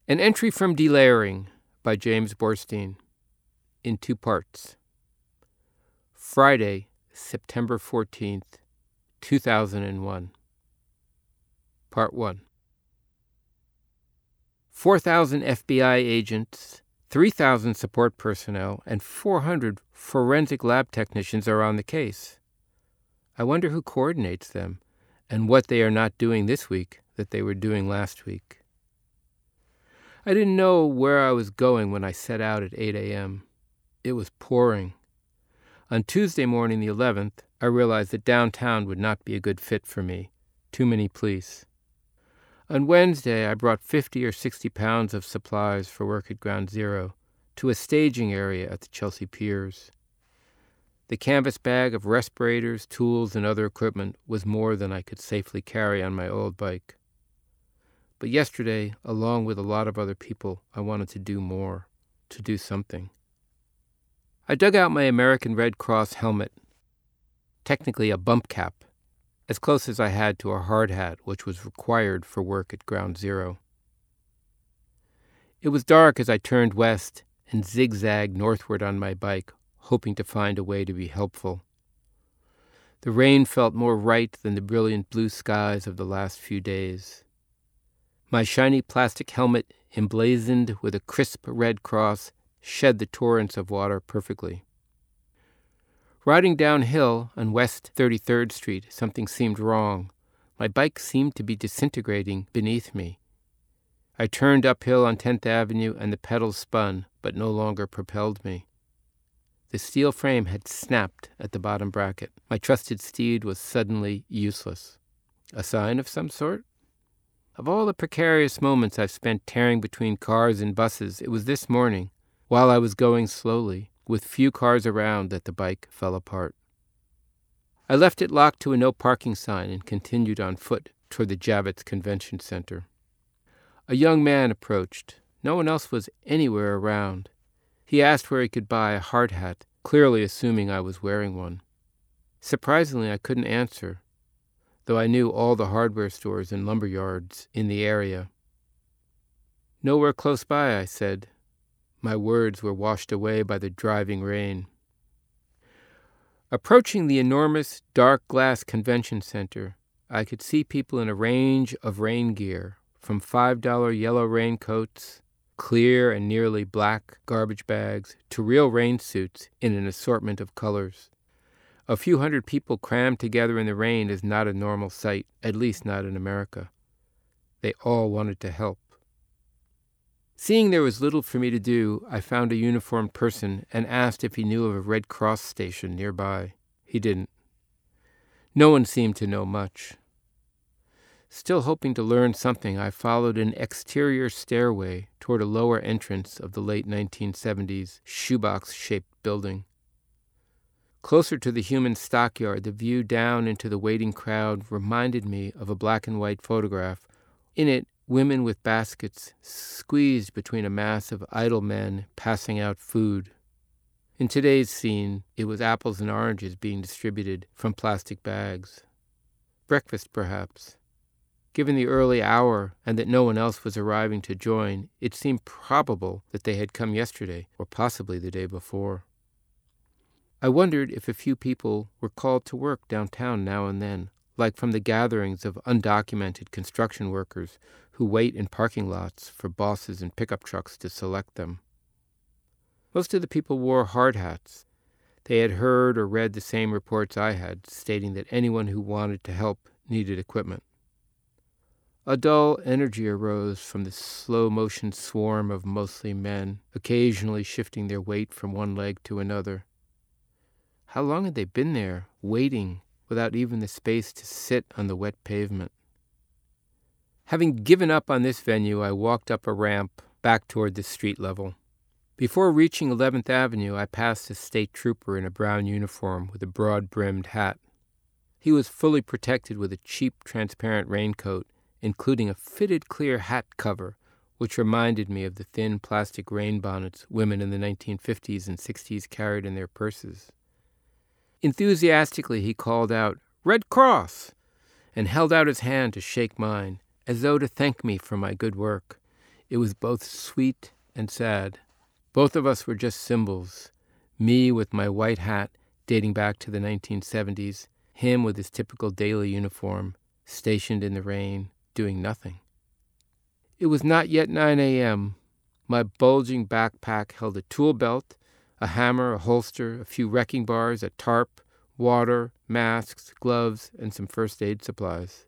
An entry from Delayering by James Borstein in 2 parts. Friday, September 14th, 2001. Part 1. 4,000 FBI agents, 3,000 support personnel, and 400 forensic lab technicians are on the case. I wonder who coordinates them and what they are not doing this week that they were doing last week. I didn't know where I was going when I set out at 8 a.m. It was pouring. On Tuesday morning, the 11th, I realized that downtown would not be a good fit for me. Too many police. On Wednesday, I brought 50 or 60 pounds of supplies for work at Ground Zero to a staging area at the Chelsea Piers. The canvas bag of respirators, tools, and other equipment was more than I could safely carry on my old bike. But yesterday, along with a lot of other people, I wanted to do more, to do something. I dug out my American Red Cross helmet, technically a bump cap, as close as I had to a hard hat, which was required for work at Ground Zero. It was dark as I turned west and zigzagged northward on my bike, hoping to find a way to be helpful. The rain felt more right than the brilliant blue skies of the last few days. My shiny plastic helmet, emblazoned with a crisp red cross, shed the torrents of water perfectly. Riding downhill on West 33rd Street, something seemed wrong. My bike seemed to be disintegrating beneath me. I turned uphill on 10th Avenue and the pedals spun, but no longer propelled me. The steel frame had snapped at the bottom bracket. My trusted steed was suddenly useless. A sign of some sort? Of all the precarious moments I've spent tearing between cars and buses, it was this morning, while I was going slowly, with few cars around, that the bike fell apart. I left it locked to a no parking sign and continued on foot toward the Javits Convention Center. A young man approached. No one else was anywhere around. He asked where he could buy a hard hat, clearly assuming I was wearing one. Surprisingly, I couldn't answer, though I knew all the hardware stores and lumber yards in the area. Nowhere close by, I said. My words were washed away by the driving rain. Approaching the enormous dark glass convention center, I could see people in a range of rain gear, from $5 yellow raincoats, clear and nearly black garbage bags, to real rain suits in an assortment of colors. A few hundred people crammed together in the rain is not a normal sight, at least not in America. They all wanted to help. Seeing there was little for me to do, I found a uniformed person and asked if he knew of a Red Cross station nearby. He didn't. No one seemed to know much. Still hoping to learn something, I followed an exterior stairway toward a lower entrance of the late 1970s shoebox-shaped building. Closer to the human stockyard, the view down into the waiting crowd reminded me of a black and white photograph. In it, women with baskets squeezed between a mass of idle men passing out food. In today's scene, it was apples and oranges being distributed from plastic bags. Breakfast, perhaps. Given the early hour and that no one else was arriving to join, it seemed probable that they had come yesterday or possibly the day before. I wondered if a few people were called to work downtown now and then, like from the gatherings of undocumented construction workers who wait in parking lots for bosses and pickup trucks to select them. Most of the people wore hard hats. They had heard or read the same reports I had, stating that anyone who wanted to help needed equipment. A dull energy arose from the slow-motion swarm of mostly men, occasionally shifting their weight from one leg to another. How long had they been there, waiting, without even the space to sit on the wet pavement? Having given up on this venue, I walked up a ramp back toward the street level. Before reaching 11th Avenue, I passed a state trooper in a brown uniform with a broad-brimmed hat. He was fully protected with a cheap, transparent raincoat, including a fitted clear hat cover, which reminded me of the thin plastic rain bonnets women in the 1950s and 60s carried in their purses. Enthusiastically, he called out, "Red Cross!" and held out his hand to shake mine, as though to thank me for my good work. It was both sweet and sad. Both of us were just symbols. Me with my white hat dating back to the 1970s, him with his typical daily uniform, stationed in the rain, doing nothing. It was not yet 9 a.m. My bulging backpack held a tool belt, a hammer, a holster, a few wrecking bars, a tarp, water, masks, gloves, and some first aid supplies.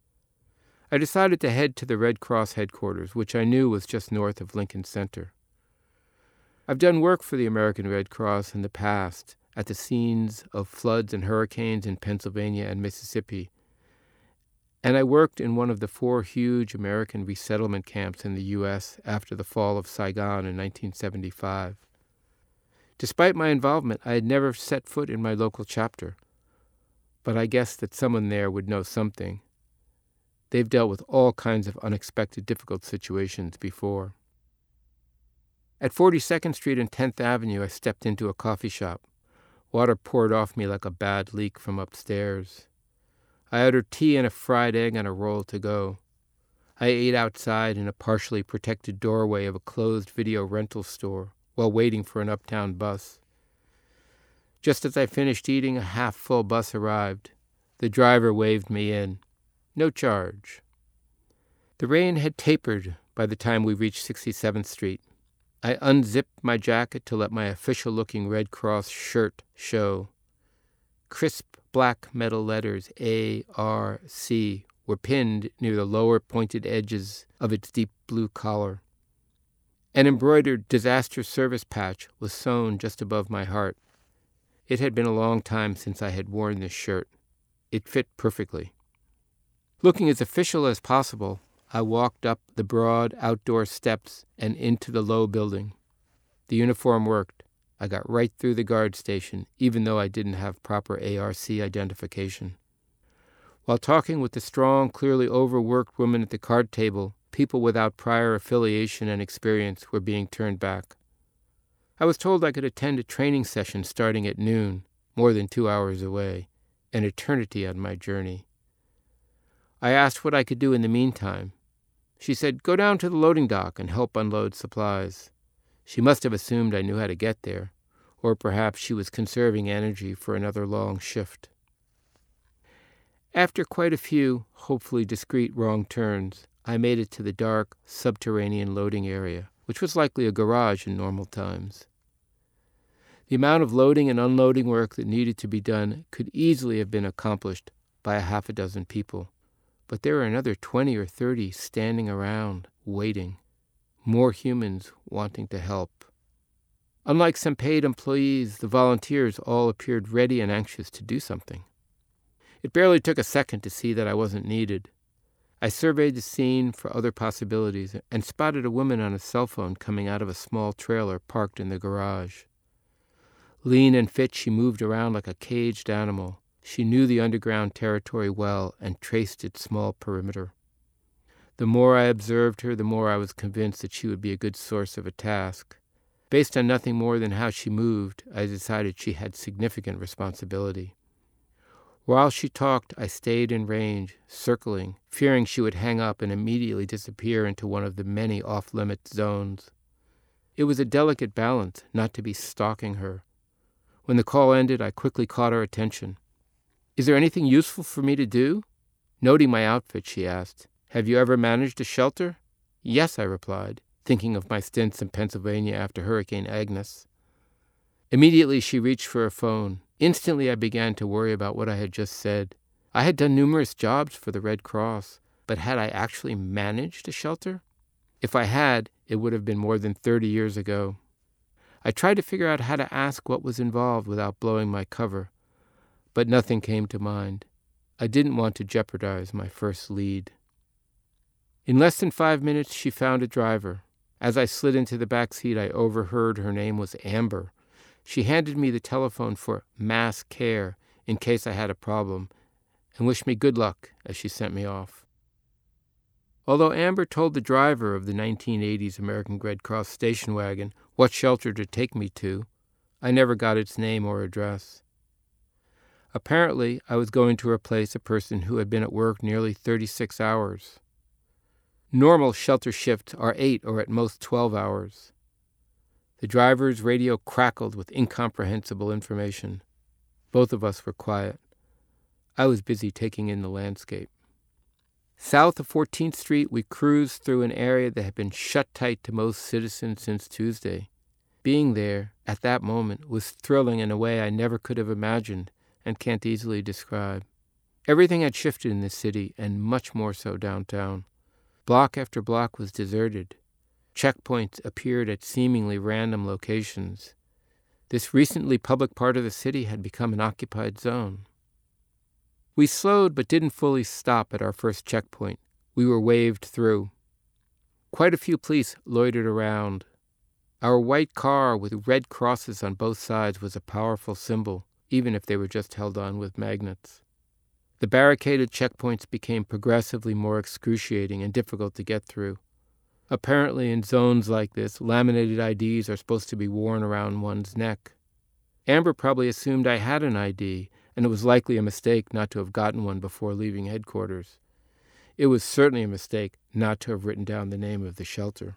I decided to head to the Red Cross headquarters, which I knew was just north of Lincoln Center. I've done work for the American Red Cross in the past at the scenes of floods and hurricanes in Pennsylvania and Mississippi, and I worked in one of the 4 huge American resettlement camps in the U.S. after the fall of Saigon in 1975. Despite my involvement, I had never set foot in my local chapter, but I guessed that someone there would know something. They've dealt with all kinds of unexpected, difficult situations before. At 42nd Street and 10th Avenue, I stepped into a coffee shop. Water poured off me like a bad leak from upstairs. I ordered tea and a fried egg and a roll to go. I ate outside in a partially protected doorway of a closed video rental store while waiting for an uptown bus. Just as I finished eating, a half-full bus arrived. The driver waved me in. No charge. The rain had tapered by the time we reached 67th Street. I unzipped my jacket to let my official-looking Red Cross shirt show. Crisp black metal letters A.R.C. were pinned near the lower pointed edges of its deep blue collar. An embroidered disaster service patch was sewn just above my heart. It had been a long time since I had worn this shirt. It fit perfectly. Looking as official as possible, I walked up the broad outdoor steps and into the low building. The uniform worked. I got right through the guard station, even though I didn't have proper ARC identification. While talking with the strong, clearly overworked woman at the card table, people without prior affiliation and experience were being turned back. I was told I could attend a training session starting at noon, more than 2 hours away, an eternity on my journey. I asked what I could do in the meantime. She said, "Go down to the loading dock and help unload supplies." She must have assumed I knew how to get there, or perhaps she was conserving energy for another long shift. After quite a few, hopefully discreet, wrong turns, I made it to the dark, subterranean loading area, which was likely a garage in normal times. The amount of loading and unloading work that needed to be done could easily have been accomplished by a half a dozen people, but there were another 20 or 30 standing around, waiting, more humans wanting to help. Unlike some paid employees, the volunteers all appeared ready and anxious to do something. It barely took a second to see that I wasn't needed. I surveyed the scene for other possibilities and spotted a woman on a cell phone coming out of a small trailer parked in the garage. Lean and fit, she moved around like a caged animal. She knew the underground territory well and traced its small perimeter. The more I observed her, the more I was convinced that she would be a good source of a task. Based on nothing more than how she moved, I decided she had significant responsibility. While she talked, I stayed in range, circling, fearing she would hang up and immediately disappear into one of the many off-limit zones. It was a delicate balance not to be stalking her. When the call ended, I quickly caught her attention. "Is there anything useful for me to do?" Noting my outfit, she asked, "Have you ever managed a shelter?" "Yes," I replied, thinking of my stints in Pennsylvania after Hurricane Agnes. Immediately, she reached for her phone. Instantly, I began to worry about what I had just said. I had done numerous jobs for the Red Cross, but had I actually managed a shelter? If I had, it would have been more than 30 years ago. I tried to figure out how to ask what was involved without blowing my cover, but nothing came to mind. I didn't want to jeopardize my first lead. In less than 5 minutes, she found a driver. As I slid into the back seat, I overheard her name was Amber. She handed me the telephone for mass care in case I had a problem, and wished me good luck as she sent me off. Although Amber told the driver of the 1980s American Red Cross station wagon what shelter to take me to, I never got its name or address. Apparently, I was going to replace a person who had been at work nearly 36 hours. Normal shelter shifts are 8 or at most 12 hours. The driver's radio crackled with incomprehensible information. Both of us were quiet. I was busy taking in the landscape. South of 14th Street, we cruised through an area that had been shut tight to most citizens since Tuesday. Being there, at that moment, was thrilling in a way I never could have imagined and can't easily describe. Everything had shifted in this city, and much more so downtown. Block after block was deserted. Checkpoints appeared at seemingly random locations. This recently public part of the city had become an occupied zone. We slowed but didn't fully stop at our first checkpoint. We were waved through. Quite a few police loitered around. Our white car with red crosses on both sides was a powerful symbol, even if they were just held on with magnets. The barricaded checkpoints became progressively more excruciating and difficult to get through. Apparently, in zones like this, laminated IDs are supposed to be worn around one's neck. Amber probably assumed I had an ID, and it was likely a mistake not to have gotten one before leaving headquarters. It was certainly a mistake not to have written down the name of the shelter.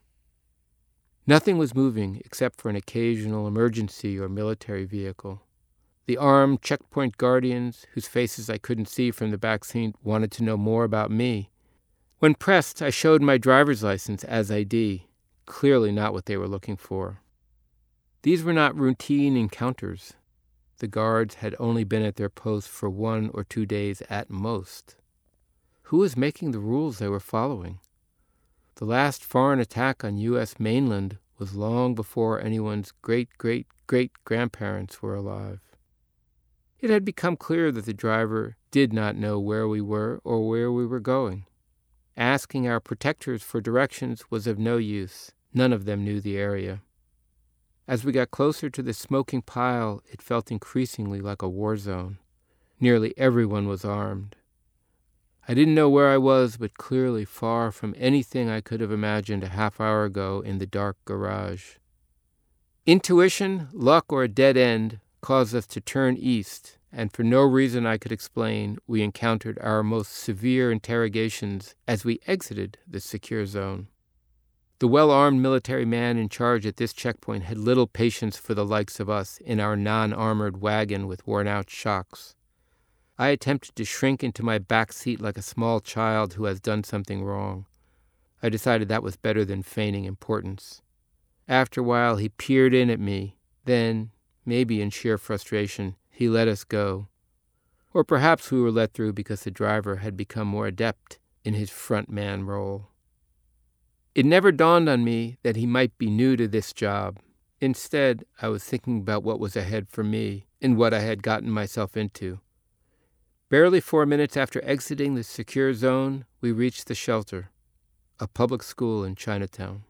Nothing was moving except for an occasional emergency or military vehicle. The armed checkpoint guardians, whose faces I couldn't see from the back seat, wanted to know more about me. When pressed, I showed my driver's license as ID, clearly not what they were looking for. These were not routine encounters. The guards had only been at their post for 1 or 2 days at most. Who was making the rules they were following? The last foreign attack on U.S. mainland was long before anyone's great-great-great-grandparents were alive. It had become clear that the driver did not know where we were or where we were going. Asking our protectors for directions was of no use. None of them knew the area. As we got closer to the smoking pile, it felt increasingly like a war zone. Nearly everyone was armed. I didn't know where I was, but clearly far from anything I could have imagined a half hour ago in the dark garage. Intuition, luck, or a dead end caused us to turn east, and for no reason I could explain, we encountered our most severe interrogations as we exited the secure zone. The well-armed military man in charge at this checkpoint had little patience for the likes of us in our non-armored wagon with worn-out shocks. I attempted to shrink into my back seat like a small child who has done something wrong. I decided that was better than feigning importance. After a while, he peered in at me. Then, maybe in sheer frustration, he let us go. Or perhaps we were let through because the driver had become more adept in his front man role. It never dawned on me that he might be new to this job. Instead, I was thinking about what was ahead for me and what I had gotten myself into. Barely 4 minutes after exiting the secure zone, we reached the shelter, a public school in Chinatown.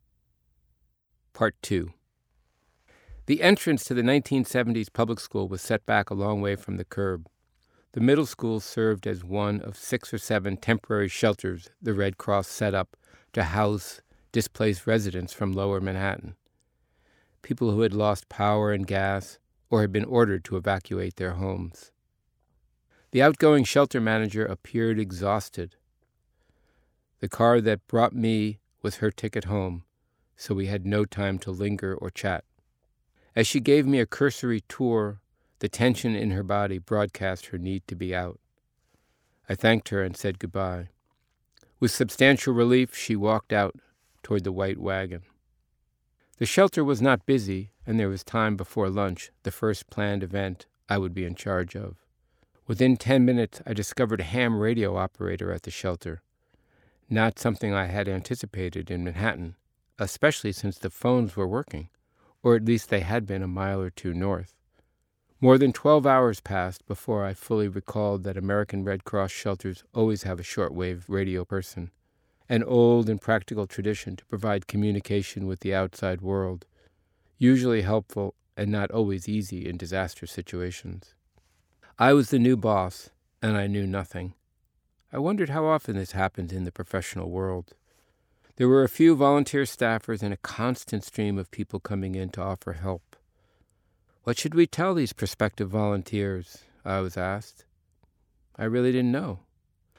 Part 2. The entrance to the 1970s public school was set back a long way from the curb. The middle school served as one of 6 or 7 temporary shelters the Red Cross set up to house displaced residents from Lower Manhattan, people who had lost power and gas or had been ordered to evacuate their homes. The outgoing shelter manager appeared exhausted. The car that brought me was her ticket home, so we had no time to linger or chat. As she gave me a cursory tour, the tension in her body broadcast her need to be out. I thanked her and said goodbye. With substantial relief, she walked out toward the white wagon. The shelter was not busy, and there was time before lunch, the first planned event I would be in charge of. Within 10 minutes, I discovered a ham radio operator at the shelter. Not something I had anticipated in Manhattan, especially since the phones were working, or at least they had been a mile or 2 north. More than 12 hours passed before I fully recalled that American Red Cross shelters always have a shortwave radio person, an old and practical tradition to provide communication with the outside world, usually helpful and not always easy in disaster situations. I was the new boss, and I knew nothing. I wondered how often this happened in the professional world. There were a few volunteer staffers and a constant stream of people coming in to offer help. What should we tell these prospective volunteers? I was asked. I really didn't know.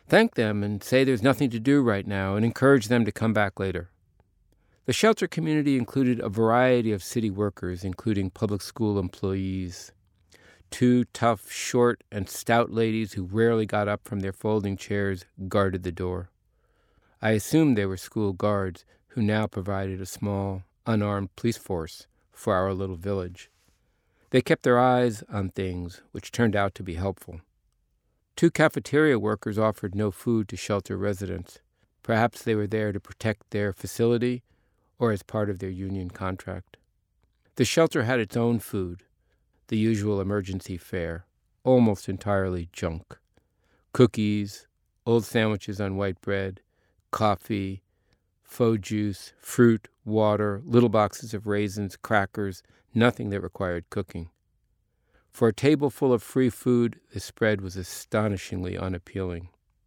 Thank them and say there's nothing to do right now and encourage them to come back later. The shelter community included a variety of city workers, including public school employees. 2 tough, short, and stout ladies who rarely got up from their folding chairs guarded the door. I assumed they were school guards who now provided a small, unarmed police force for our little village. They kept their eyes on things, which turned out to be helpful. 2 cafeteria workers offered no food to shelter residents. Perhaps they were there to protect their facility or as part of their union contract. The shelter had its own food, the usual emergency fare, almost entirely junk. Cookies, old sandwiches on white bread, coffee, faux juice, fruit, water, little boxes of raisins, crackers, nothing that required cooking. For a table full of free food, the spread was astonishingly unappealing.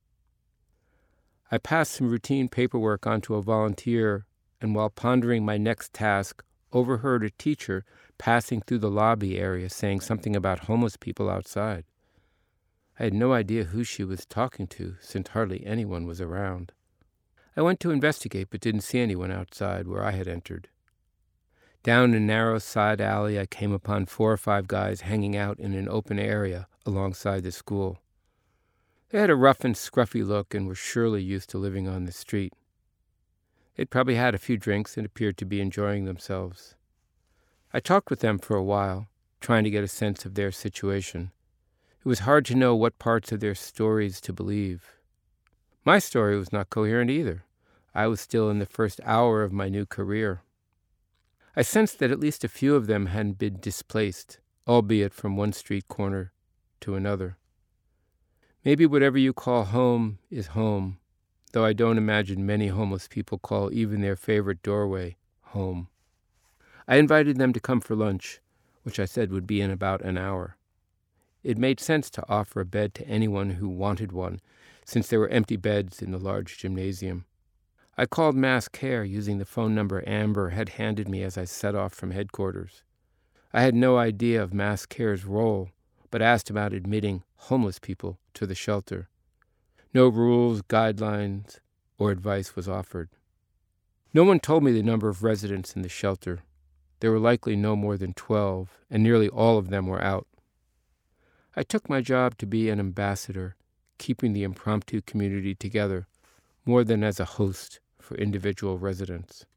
I passed some routine paperwork onto a volunteer, and while pondering my next task, overheard a teacher passing through the lobby area saying something about homeless people outside. I had no idea who she was talking to, since hardly anyone was around. I went to investigate, but didn't see anyone outside where I had entered. Down a narrow side alley, I came upon 4 or 5 guys hanging out in an open area alongside the school. They had a rough and scruffy look and were surely used to living on the street. They'd probably had a few drinks and appeared to be enjoying themselves. I talked with them for a while, trying to get a sense of their situation. It was hard to know what parts of their stories to believe. My story was not coherent either. I was still in the first hour of my new career. I sensed that at least a few of them hadn't been displaced, albeit from one street corner to another. Maybe whatever you call home is home, though I don't imagine many homeless people call even their favorite doorway home. I invited them to come for lunch, which I said would be in about an hour. It made sense to offer a bed to anyone who wanted one, since there were empty beds in the large gymnasium. I called Mass Care using the phone number Amber had handed me as I set off from headquarters. I had no idea of Mass Care's role, but asked about admitting homeless people to the shelter. No rules, guidelines, or advice was offered. No one told me the number of residents in the shelter. There were likely no more than 12, and nearly all of them were out. I took my job to be an ambassador, keeping the impromptu community together, more than as a host for individual residents.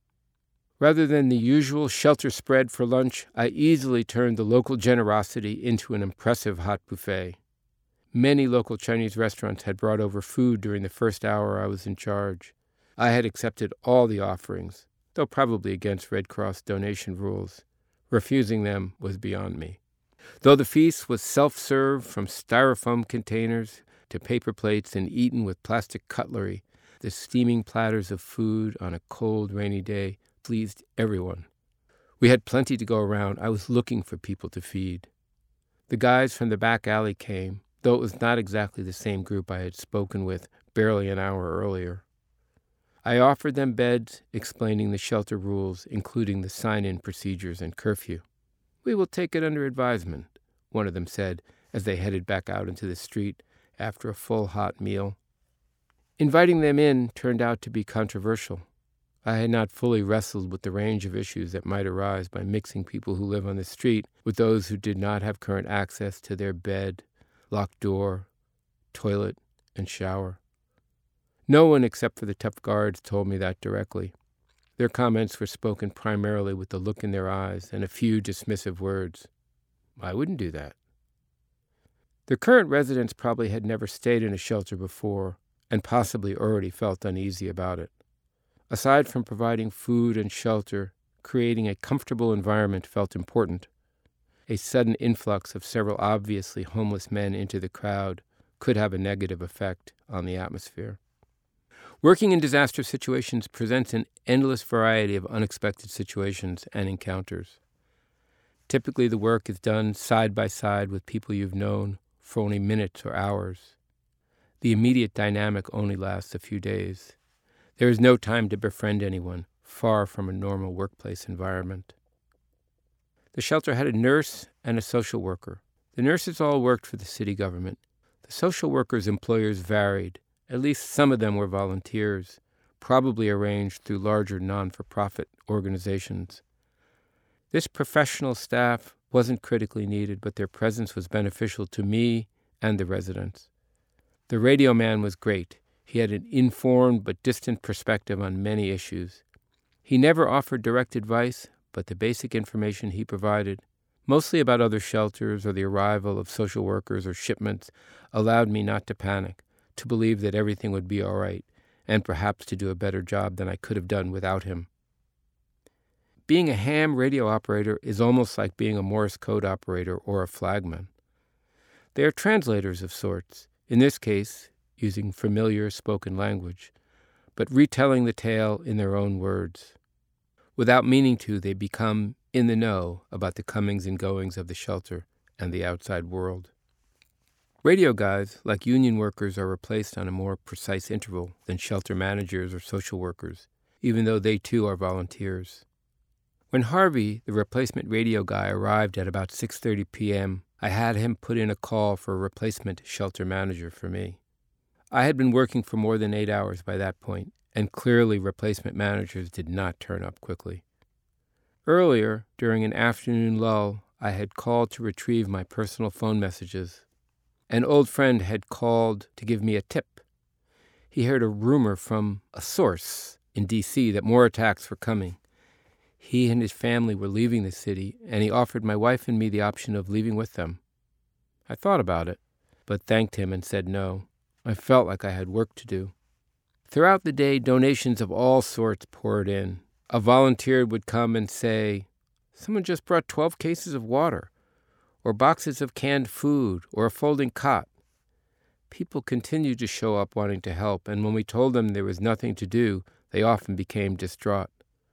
Rather than the usual shelter spread for lunch, I easily turned the local generosity into an impressive hot buffet. Many local Chinese restaurants had brought over food during the first hour I was in charge. I had accepted all the offerings, though probably against Red Cross donation rules. Refusing them was beyond me. Though the feast was self-serve from styrofoam containers to paper plates and eaten with plastic cutlery, the steaming platters of food on a cold, rainy day pleased everyone. We had plenty to go around. I was looking for people to feed. The guys from the back alley came, though it was not exactly the same group I had spoken with barely an hour earlier. I offered them beds, explaining the shelter rules, including the sign-in procedures and curfew. "We will take it under advisement," one of them said as they headed back out into the street after a full hot meal. Inviting them in turned out to be controversial. I had not fully wrestled with the range of issues that might arise by mixing people who live on the street with those who did not have current access to their bed, locked door, toilet, and shower. No one except for the tough guards told me that directly. Their comments were spoken primarily with the look in their eyes and a few dismissive words. I wouldn't do that. The current residents probably had never stayed in a shelter before and possibly already felt uneasy about it. Aside from providing food and shelter, creating a comfortable environment felt important. A sudden influx of several obviously homeless men into the crowd could have a negative effect on the atmosphere. Working in disaster situations presents an endless variety of unexpected situations and encounters. Typically, the work is done side by side with people you've known for only minutes or hours. The immediate dynamic only lasts a few days. There is no time to befriend anyone, far from a normal workplace environment. The shelter had a nurse and a social worker. The nurses all worked for the city government. The The social workers' employers varied. At least some of them were volunteers, probably arranged through larger non-for-profit organizations. This professional staff wasn't critically needed, but their presence was beneficial to me and the residents. The radio man was great. He had an informed but distant perspective on many issues. He never offered direct advice, but the basic information he provided, mostly about other shelters or the arrival of social workers or shipments, allowed me not to panic, to believe that everything would be all right, and perhaps to do a better job than I could have done without him. Being a ham radio operator is almost like being a Morse code operator or a flagman. They are translators of sorts, in this case, using familiar spoken language, but retelling the tale in their own words. Without meaning to, they become in the know about the comings and goings of the shelter and the outside world. Radio guys, like union workers, are replaced on a more precise interval than shelter managers or social workers, even though they too are volunteers. When Harvey, the replacement radio guy, arrived at about 6:30 p.m., I had him put in a call for a replacement shelter manager for me. I had been working for more than 8 hours by that point, and clearly replacement managers did not turn up quickly. Earlier, during an afternoon lull, I had called to retrieve my personal phone messages. An old friend had called to give me a tip. He heard a rumor from a source in D.C. that more attacks were coming. He and his family were leaving the city, and he offered my wife and me the option of leaving with them. I thought about it, but thanked him and said no. I felt like I had work to do. Throughout the day, donations of all sorts poured in. A volunteer would come and say, "Someone just brought 12 cases of water," or boxes of canned food, or a folding cot. People continued to show up wanting to help, and when we told them there was nothing to do, they often became distraught.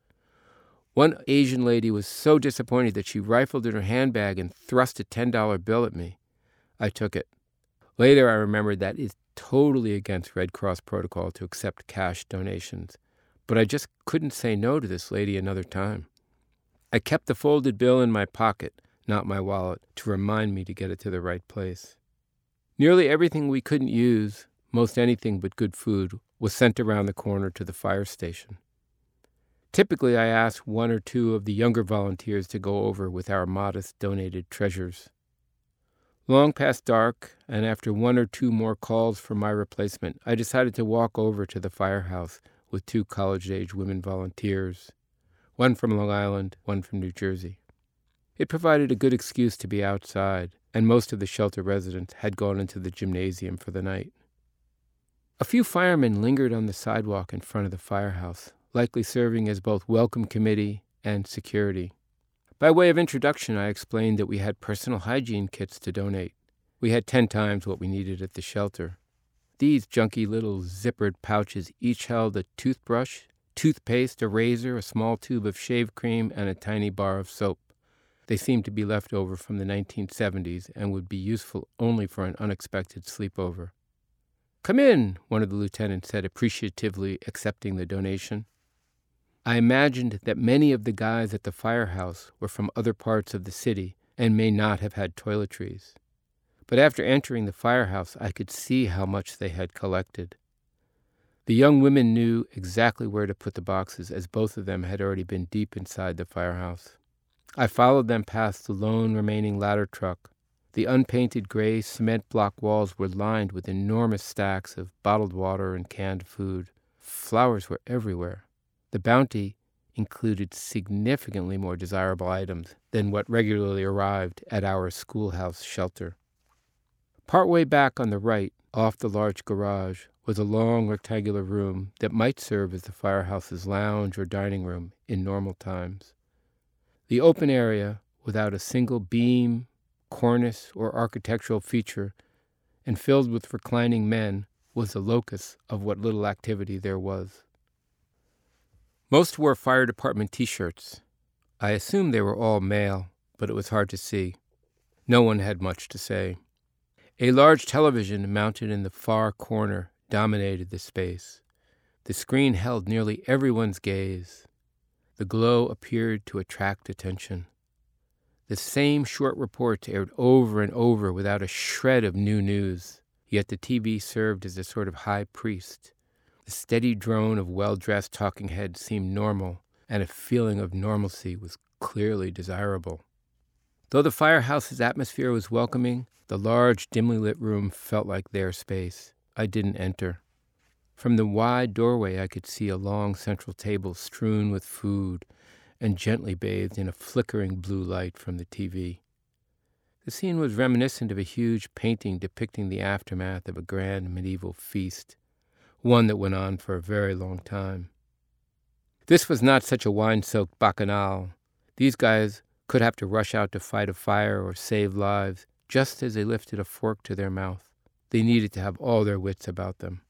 One Asian lady was so disappointed that she rifled in her handbag and thrust a $10 bill at me. I took it. Later, I remembered that it's totally against Red Cross protocol to accept cash donations, but I just couldn't say no to this lady another time. I kept the folded bill in my pocket, not my wallet, to remind me to get it to the right place. Nearly everything we couldn't use, most anything but good food, was sent around the corner to the fire station. Typically, I asked one or two of the younger volunteers to go over with our modest donated treasures. Long past dark, and after one or two more calls for my replacement, I decided to walk over to the firehouse with two college-age women volunteers, one from Long Island, one from New Jersey. It provided a good excuse to be outside, and most of the shelter residents had gone into the gymnasium for the night. A few firemen lingered on the sidewalk in front of the firehouse, likely serving as both welcome committee and security. By way of introduction, I explained that we had personal hygiene kits to donate. We had 10 times what we needed at the shelter. These junky little zippered pouches each held a toothbrush, toothpaste, a razor, a small tube of shave cream, and a tiny bar of soap. They seemed to be left over from the 1970s and would be useful only for an unexpected sleepover. "Come in," one of the lieutenants said, appreciatively accepting the donation. I imagined that many of the guys at the firehouse were from other parts of the city and may not have had toiletries. But after entering the firehouse, I could see how much they had collected. The young women knew exactly where to put the boxes, as both of them had already been deep inside the firehouse. I followed them past the lone remaining ladder truck. The unpainted gray cement block walls were lined with enormous stacks of bottled water and canned food. Flowers were everywhere. The bounty included significantly more desirable items than what regularly arrived at our schoolhouse shelter. Partway back on the right, off the large garage, was a long rectangular room that might serve as the firehouse's lounge or dining room in normal times. The open area, without a single beam, cornice, or architectural feature, and filled with reclining men, was the locus of what little activity there was. Most wore fire department T-shirts. I assumed they were all male, but it was hard to see. No one had much to say. A large television mounted in the far corner dominated the space. The screen held nearly everyone's gaze. The glow appeared to attract attention. The same short reports aired over and over without a shred of new news. yet the TV served as a sort of high priest. The steady drone of well-dressed talking heads seemed normal, and a feeling of normalcy was clearly desirable. Though the firehouse's atmosphere was welcoming, the large, dimly lit room felt like their space. I didn't enter. From the wide doorway I could see a long central table strewn with food and gently bathed in a flickering blue light from the TV. The scene was reminiscent of a huge painting depicting the aftermath of a grand medieval feast, one that went on for a very long time. This was not such a wine-soaked bacchanal. These guys could have to rush out to fight a fire or save lives just as they lifted a fork to their mouth. They needed to have all their wits about them.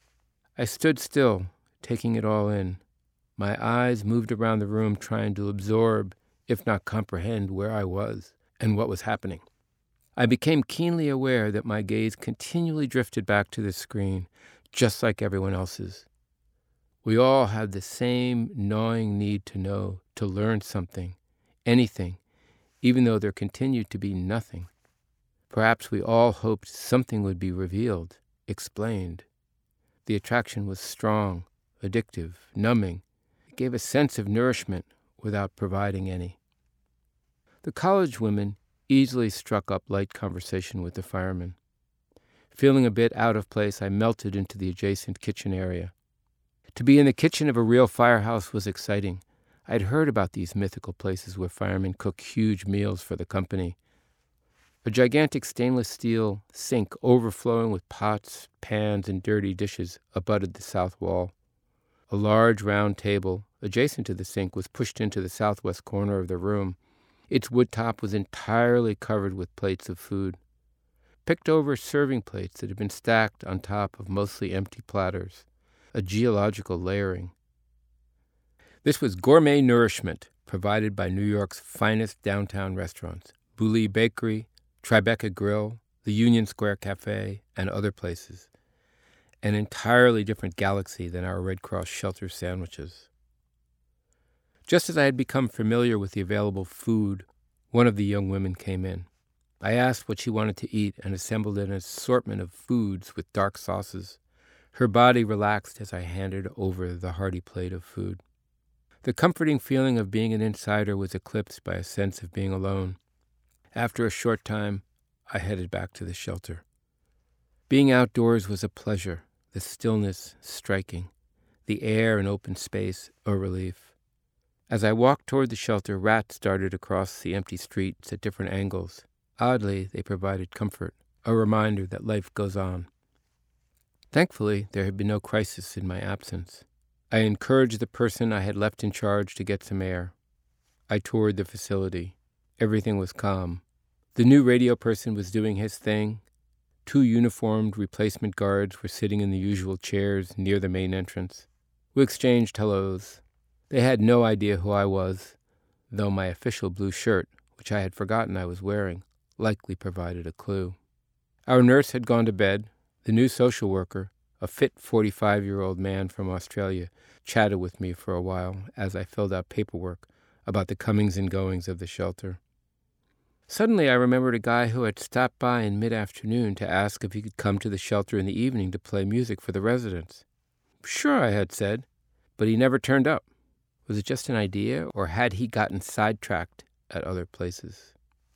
I stood still, taking it all in. My eyes moved around the room trying to absorb, if not comprehend, where I was and what was happening. I became keenly aware that my gaze continually drifted back to the screen, just like everyone else's. We all had the same gnawing need to know, to learn something, anything, even though there continued to be nothing. Perhaps we all hoped something would be revealed, explained. The attraction was strong, addictive, numbing. It gave a sense of nourishment without providing any. The college women easily struck up light conversation with the firemen. Feeling a bit out of place, I melted into the adjacent kitchen area. To be in the kitchen of a real firehouse was exciting. I'd heard about these mythical places where firemen cook huge meals for the company. A gigantic stainless steel sink overflowing with pots, pans, and dirty dishes abutted the south wall. A large round table adjacent to the sink was pushed into the southwest corner of the room. Its wood top was entirely covered with plates of food, picked over serving plates that had been stacked on top of mostly empty platters, a geological layering. This was gourmet nourishment provided by New York's finest downtown restaurants, Bouley Bakery, Tribeca Grill, the Union Square Cafe, and other places. An entirely different galaxy than our Red Cross shelter sandwiches. Just as I had become familiar with the available food, one of the young women came in. I asked what she wanted to eat and assembled an assortment of foods with dark sauces. Her body relaxed as I handed over the hearty plate of food. The comforting feeling of being an insider was eclipsed by a sense of being alone. After a short time, I headed back to the shelter. Being outdoors was a pleasure, the stillness striking, the air and open space a relief. As I walked toward the shelter, rats darted across the empty streets at different angles. Oddly, they provided comfort, a reminder that life goes on. Thankfully, there had been no crisis in my absence. I encouraged the person I had left in charge to get some air. I toured the facility. Everything was calm. The new radio person was doing his thing. 2 uniformed replacement guards were sitting in the usual chairs near the main entrance. We exchanged hellos. They had no idea who I was, though my official blue shirt, which I had forgotten I was wearing, likely provided a clue. Our nurse had gone to bed. The new social worker, a fit 45-year-old man from Australia, chatted with me for a while as I filled out paperwork about the comings and goings of the shelter. Suddenly I remembered a guy who had stopped by in mid-afternoon to ask if he could come to the shelter in the evening to play music for the residents. Sure, I had said, but he never turned up. Was it just an idea, or had he gotten sidetracked at other places?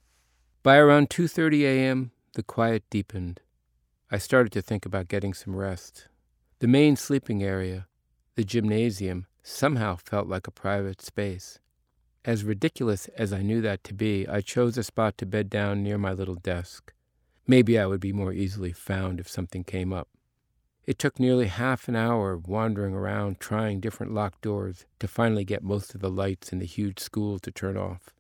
By around 2:30 a.m., the quiet deepened. I started to think about getting some rest. The main sleeping area, the gymnasium, somehow felt like a private space. As ridiculous as I knew that to be, I chose a spot to bed down near my little desk. Maybe I would be more easily found if something came up. It took nearly half an hour wandering around trying different locked doors to finally get most of the lights in the huge school to turn off.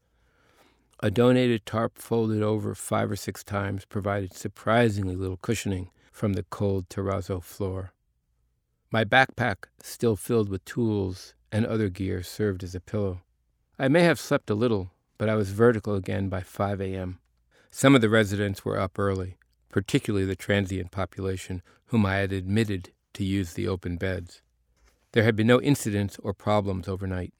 A donated tarp folded over 5 or 6 times provided surprisingly little cushioning from the cold terrazzo floor. My backpack, still filled with tools and other gear, served as a pillow. I may have slept a little, but I was vertical again by 5 a.m. Some of the residents were up early, particularly the transient population, whom I had admitted to use the open beds. There had been no incidents or problems overnight.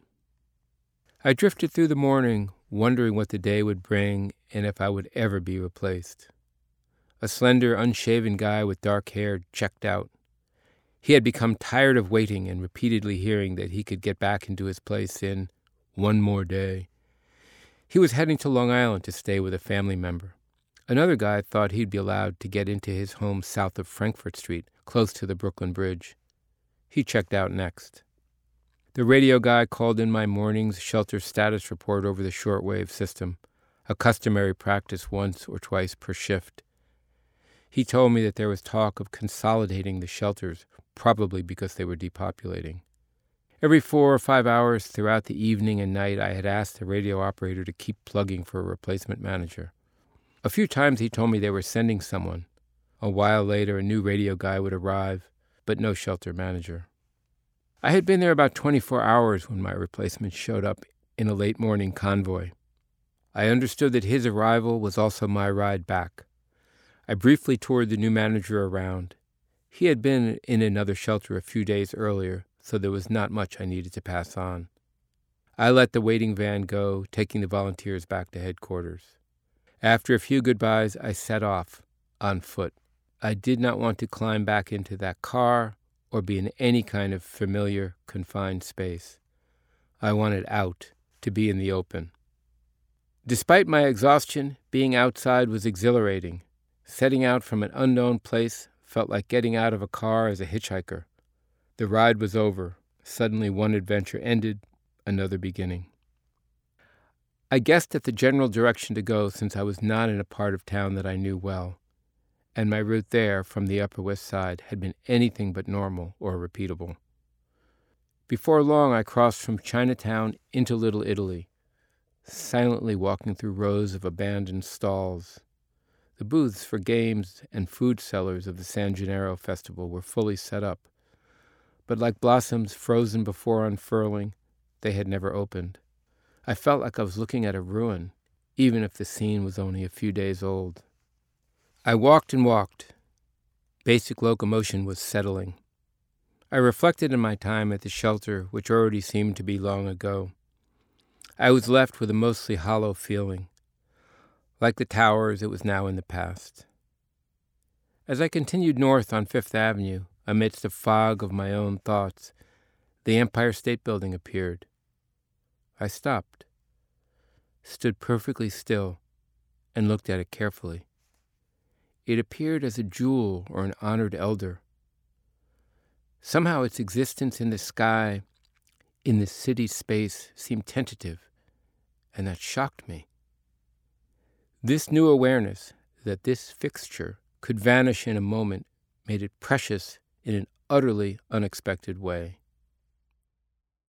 I drifted through the morning, wondering what the day would bring and if I would ever be replaced. A slender, unshaven guy with dark hair checked out. He had become tired of waiting and repeatedly hearing that he could get back into his place in one more day. He was heading to Long Island to stay with a family member. Another guy thought he'd be allowed to get into his home south of Frankfort Street, close to the Brooklyn Bridge. He checked out next. The radio guy called in my morning's shelter status report over the shortwave system, a customary practice once or twice per shift. He told me that there was talk of consolidating the shelters, probably because they were depopulating. Every 4 or 5 hours throughout the evening and night, I had asked the radio operator to keep plugging for a replacement manager. A few times he told me they were sending someone. A while later, a new radio guy would arrive, but no shelter manager. I had been there about 24 hours when my replacement showed up in a late morning convoy. I understood that his arrival was also my ride back. I briefly toured the new manager around. He had been in another shelter a few days earlier, so there was not much I needed to pass on. I let the waiting van go, taking the volunteers back to headquarters. After a few goodbyes, I set off, on foot. I did not want to climb back into that car or be in any kind of familiar, confined space. I wanted out, to be in the open. Despite my exhaustion, being outside was exhilarating. Setting out from an unknown place felt like getting out of a car as a hitchhiker. The ride was over. Suddenly one adventure ended, another beginning. I guessed at the general direction to go since I was not in a part of town that I knew well, and my route there from the Upper West Side had been anything but normal or repeatable. Before long, I crossed from Chinatown into Little Italy, silently walking through rows of abandoned stalls. The booths for games and food sellers of the San Gennaro Festival were fully set up, but like blossoms frozen before unfurling, they had never opened. I felt like I was looking at a ruin, even if the scene was only a few days old. I walked and walked. Basic locomotion was settling. I reflected on my time at the shelter, which already seemed to be long ago. I was left with a mostly hollow feeling. Like the towers, it was now in the past. As I continued north on Fifth Avenue, amidst a fog of my own thoughts, the Empire State Building appeared. I stopped, stood perfectly still, and looked at it carefully. It appeared as a jewel or an honored elder. Somehow its existence in the sky, in the city space, seemed tentative, and that shocked me. This new awareness that this fixture could vanish in a moment made it precious in an utterly unexpected way.